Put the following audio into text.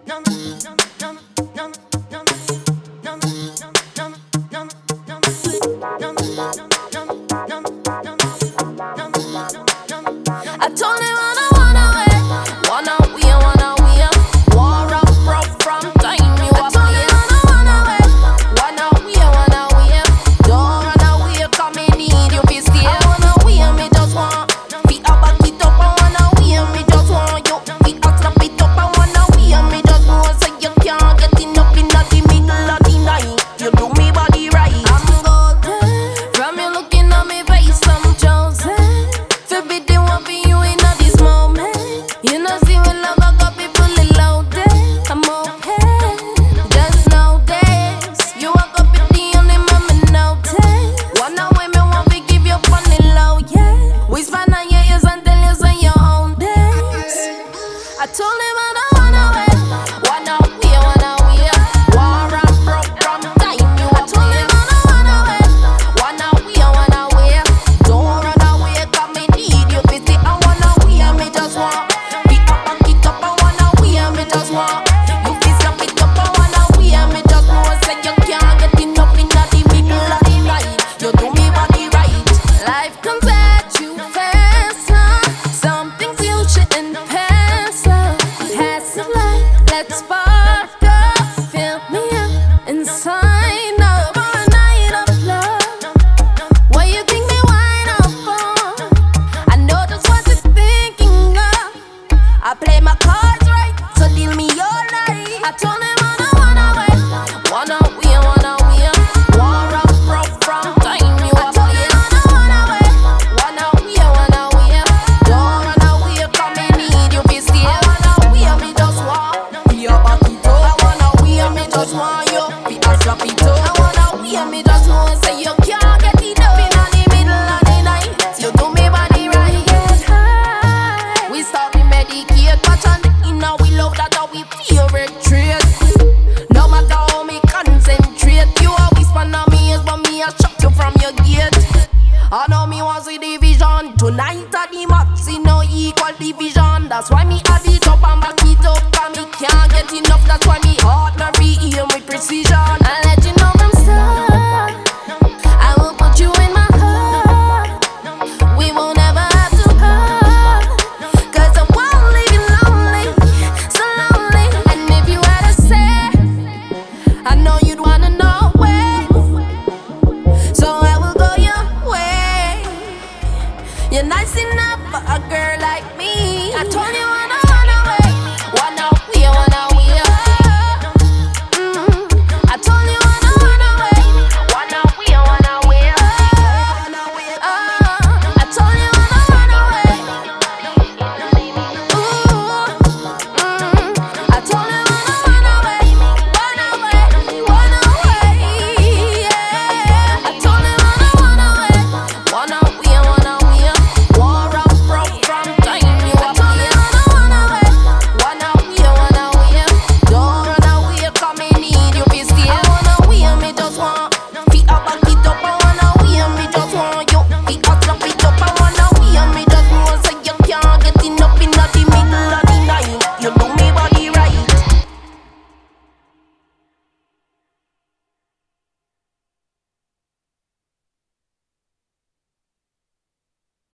I told him I don't wanna wait, wanna we, war up broke from time you up here. I told him I don't wanna wait, don't run away, come and need you to stay. I wanna we, me just want, feet up back it up, I wanna we, me just want you, feet up slap it up, I wanna we, me just want, so you can't get enough in the middle of the night, you do me body right. I'm golden, from you looking at me face, I'm chosen. Forbidden one for you in this moment. You know, see when love I got people loaded. I'm okay, just know this. You walk up with the only mama notice. One hour me want to give you funny low, yeah. We spend our years until you say you own this. I told him I don't wanna wait. Wanna we, war and broke from time you up. I told him I don't wanna wait. Wanna we, don't run away, come me need you to stay. I wanna we, me just want, pick up and kick up. I wanna we, me just want, you feel slap it up. I wanna we, me just want, say you can't get enough in the middle of the night. You do me body right. Life comes at you fast, huh? Some things you shouldn't pass up. Pass the light, let's spark up. Fill me up and sign up for a night of love. What you think me wine up for? I know just what you're thinking of. I play my cards right, so deal me your life. I told him I don't wanna wait. Wanna we, war up broke from time you up here. I told him I don't wanna wait. Wanna we, don't run away, come and need you to stay. I wanna we, me just want, be your back it up. I wanna we, me just want you, be a slap it up. I wanna we, me just want, say you can't get it up in the middle of the night. You do me body right. Get high. We start to medicate, watch on the inner we love that how we favorite trait. No matter how me concentrate, you always find on me is but me I shut you from your gate. I know me want see division tonight at the max, see no equal division. That's why me